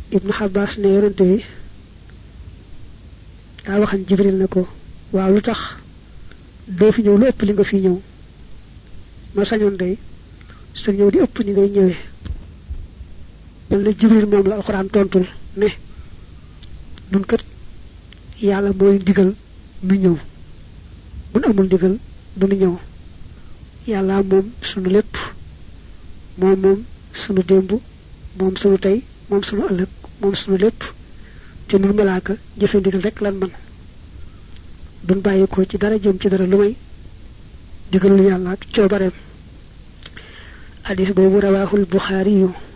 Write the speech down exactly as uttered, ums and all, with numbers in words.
ibnu Abbas ne yonent bi daa waxan Jibril ne ko waaw lu tax doo fi ñëw lu ëpp li nga fi ñëw ma sañoon day sa ñëw di ëpp ni ngay ñëwee mel na Jibril moom la alxuraan tontul ne nun kat yàlla mooy digal nu ñëw mun amul digal du nu ñëw yàlla moom sunu lépp moom moom sunu démb moom sunu tey moom sunu ëllëg moom sunu lépp te nun malaaka jëfe ndigal rek lan man duñ bàyyi ko ci dara jëm ci dara lu may digal lu yàlla ak coobareem hadis boobu rawaahul Buxaari yu